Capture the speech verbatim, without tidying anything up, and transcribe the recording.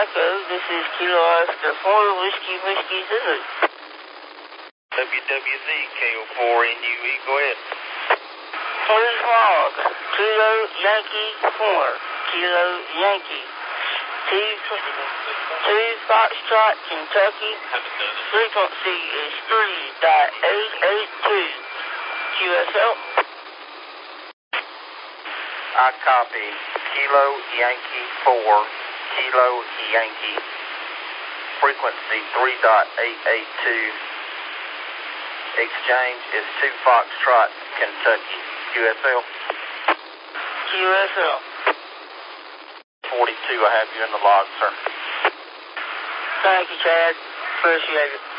Echo, this is Kilo Oscar four, Whiskey Whiskey Zulu. W W Z K O four N U E, go ahead. Please log, Kilo Yankee four, Kilo Yankee. Two, two Foxtrot, Kentucky. Frequency is three dot eight eight two. Q S L. I copy. Kilo Yankee four, Kilo Yankee. Frequency three dot eight eight two. Exchange is two Foxtrot, Kentucky. Q S L. Q S L. forty-two, I have you in the log, sir. Thank you, Chad. Appreciate it.